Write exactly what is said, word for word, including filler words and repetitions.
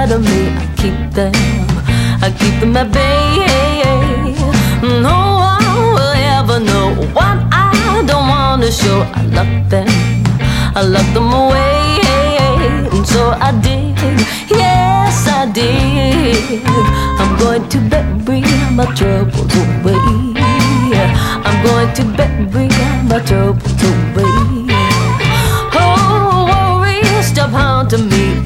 inside of me, I keep them, I keep them at bay. No one will ever know what I don't want to show. I lock them, I lock them away. And so I did, yes I did. I'm going to bury my troubles away. I'm going to bury my troubles away. Oh, worry, stop haunting me.